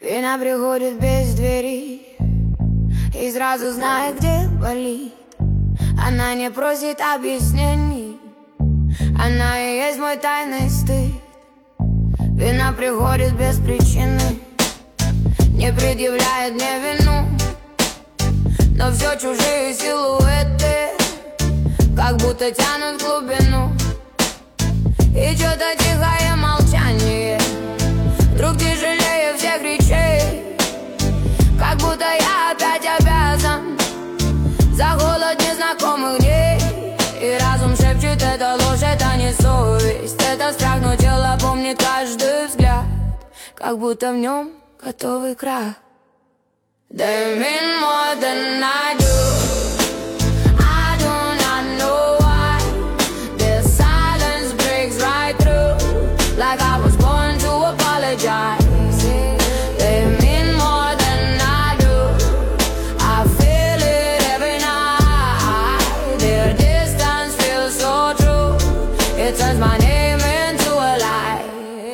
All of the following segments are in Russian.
Вина приходит без двери и сразу знает, где болит. Она не просит объяснений, она и есть мой тайный стыд. Вина приходит без причины, не предъявляет мне вину, но все чужие силуэты как будто тянут в глубину. И что-то тихое молчание вдруг тяжелее всех речей, как будто я опять обязан за холод незнакомых дней. И разум шепчет: это ложь, это не совесть, это страх, но тело помнит каждый взгляд, как будто в нем готовый крах. They mean more than I do. I do not know why this silence breaks right through, like I was born to apologize. They mean more than I do. I feel it every night. Their distance feels so true. It turns my name into a lie.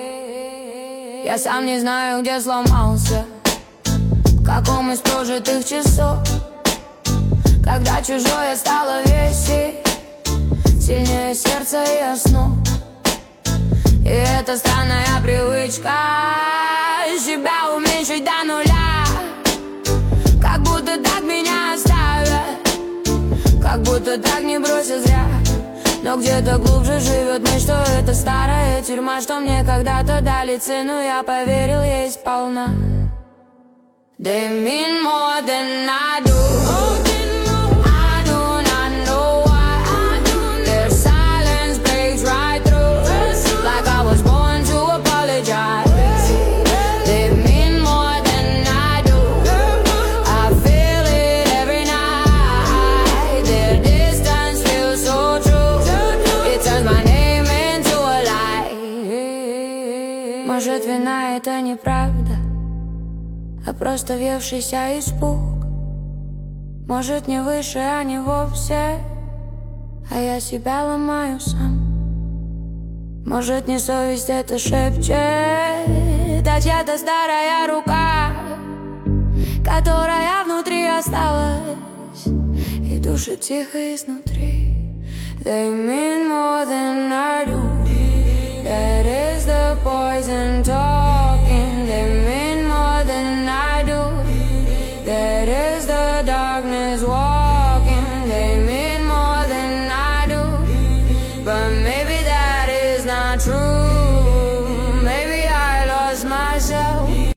Я сам не знаю, где сломался, в каком из прожитых часов, когда чужое стало весить сильнее сердца и основ. И эта странная привычка себя уменьшить до нуля, как будто так меня оставят, как будто так не бросят зря. Но где-то глубже живет мысль, что это старая тюрьма, что мне когда-то дали цену, я поверил ей сполна. They mean more than I do. I do not know why their silence breaks right through, like I was born to apologize. They mean more than I do. I feel it every night. Their distance feels so true. It turns my name into a lie. Может, вина — это неправда, а просто въевшийся испуг. Может, не выше, а не вовсе, а я себя ломаю сам. Может, не совесть это шепчет, а чья-то старая рука, которая внутри осталась и душит тихо изнутри. They mean more than I do. That is the poison talking. They